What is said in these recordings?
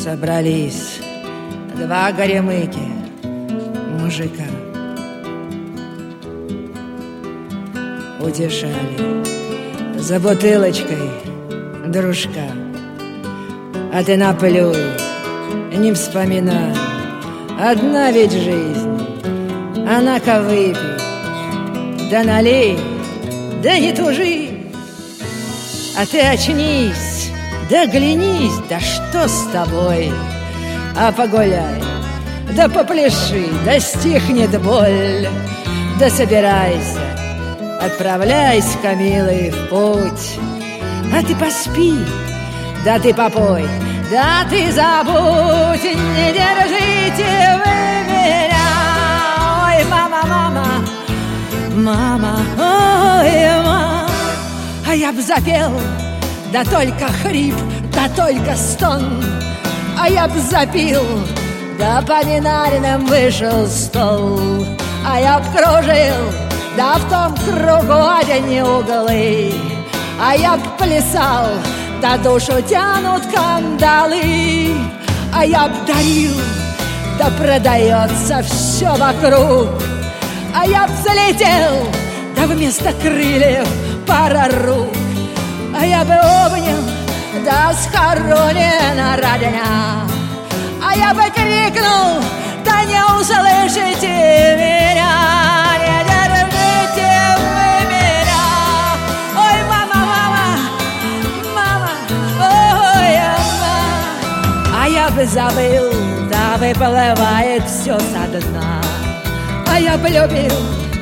Собрались два горемыки мужика, утешали за бутылочкой дружка. А ты наплюй, не вспоминай, одна ведь жизнь, она-ка выпей, да налей, да не тужи. А ты очнись, да глянись, да что с тобой? А погуляй, да попляши, да стихнет боль. Да собирайся, отправляйся, милый, в путь. А ты поспи, да ты попой, да ты забудь. Не держите вы меня. Ой, мама, мама, мама, ой, мама. А я б запел, да только хрип, да только стон. А я б запил, да по винарным вышел стол. А я б кружил, да в том кругу одни углы. А я б плясал, да душу тянут кандалы. А я б дарил, да продается все вокруг. А я б взлетел, да вместо крыльев пара рук. А я бы обнял, да схоронена родня. А я бы крикнул, да не услышите меня. Не держите вы меня. Ой, мама, мама, мама, ой, мама. А я бы забыл, да выплывает все со дна. А я бы любил,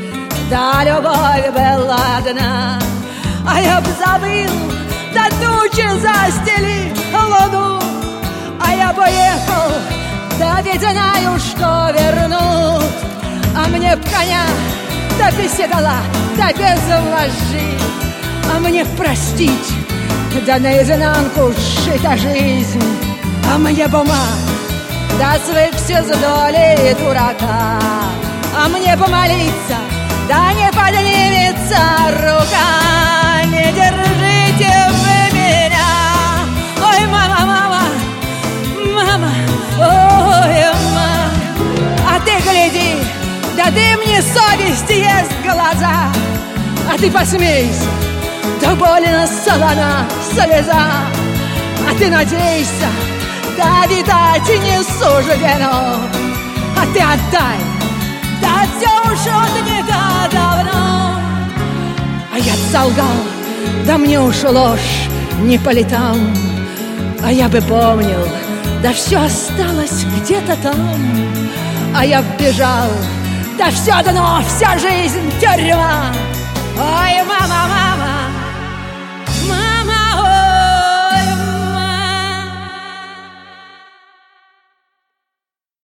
да любовь была одна. А я б забыл, да тучи застели луну. А я бы ехал, да ведь знаю, что вернут. А мне б коня, да без седла, да без вожжи. А мне б простить, да наизнанку сшита жизнь. А мне бумаг, да свыкся с долей дурака. А мне помолиться, да не поднимется рука. Не держите вы меня. Ой, мама, мама, мама, ой, мама. А ты гляди, да ты мне совесть ест глаза. А ты посмейся, да больно солона слеза. А ты надейся, да видать не суждено. А ты отдай, да все уж не так давно. А я солгал, да мне уж ложь не по летам. А я бы помнил, да все осталось где-то там. А я бежал, да все дано, вся жизнь тюрьма.